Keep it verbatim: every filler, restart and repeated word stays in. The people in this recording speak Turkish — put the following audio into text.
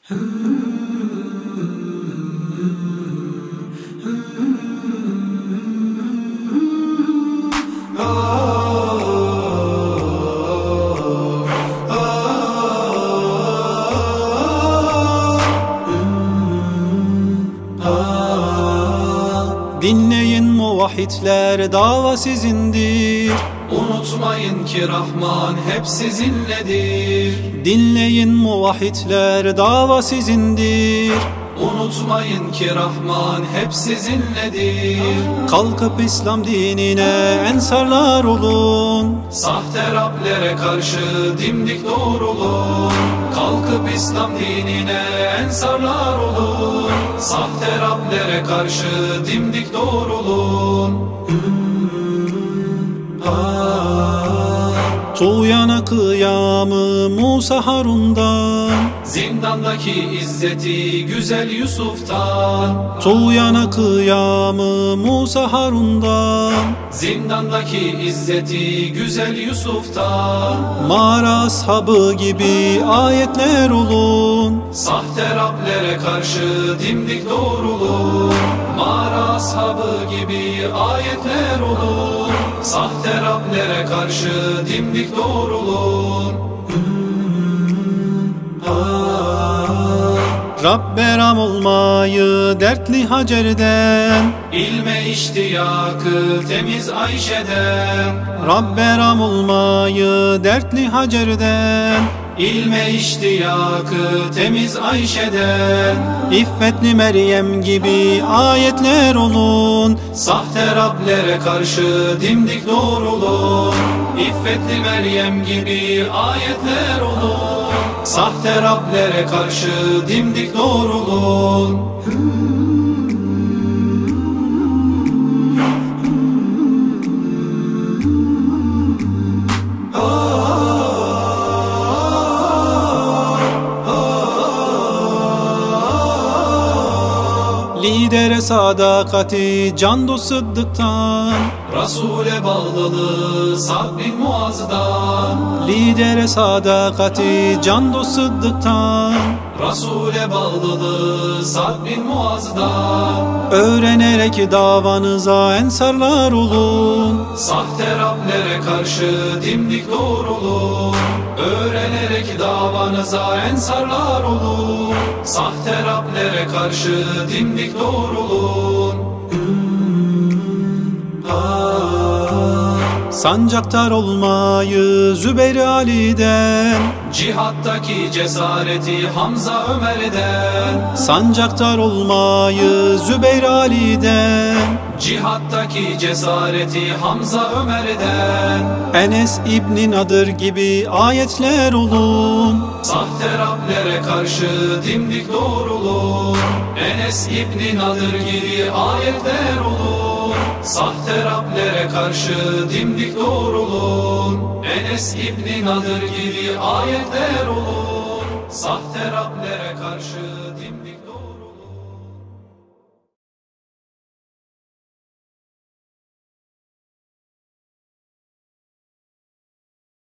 Dinleyin muvahhidler, dava sizindir. Unutmayın ki Rahman hep sizinledir. Dinleyin muvahhidler, dava sizindir. Unutmayın ki Rahman hep sizinledir. Kalkıp İslam dinine ensarlar olun. Sahte Rablere karşı dimdik doğrulun. Kalkıp İslam dinine ensarlar olun. Sahte Rablere karşı dimdik doğrulun. Tuğyana kıyamı Musa Harun'dan, zindandaki izzeti güzel Yusuf'tan. Tuğyana kıyamı Musa Harun'dan, zindandaki izzeti güzel Yusuf'tan. mağara ashabı gibi ayetler olun. Sahte Rablere karşı dimdik doğrulun. Mağara ashabı gibi ayetler olun. Sahte Rablere karşı dimdik doğrulun. Rabbe ram olmayı dertli Hacer'den, İlme iştiyakı temiz Ayşe'den. Rabbe ram olmayı dertli Hacer'den, İlme iştiyakı temiz Ayşe'den. İffetli Meryem gibi ayetler olun. Sahte Rablere karşı dimdik doğrulun. İffetli Meryem gibi ayetler olun. Sahte Rablere karşı dimdik doğrulun. Lidere sadakati can dost Sıddık'tan, Resul'e bağlılığı Sa'd bin Muaz'dan. Lidere sadakati can dost Sıddık'tan, Resul'e bağlılığı Sa'd bin Muaz'dan. öğrenerek davanıza ensarlar olun. Sahte Rablere karşı dimdik doğrulun. Öğrenerek davanıza ensarlar olun. Sahte Rablere karşı dimdik doğrulun. Sancaktar olmayı Zübeyir Ali'den, Cihattaki cesareti Hamza Ömer'den. sancaktar olmayı Zübeyir Ali'den, Cihattaki cesareti Hamza Ömer'den. Enes İbni Nadır gibi ayetler olun. Sahte Rablere karşı dimdik doğrulun. Enes İbni Nadır gibi ayetler olun. Sahte Rablere karşı dimdik doğrulun. Enes İbni Nadır gibi ayetler olun. Sahte Rablere karşı dimdik doğrulun.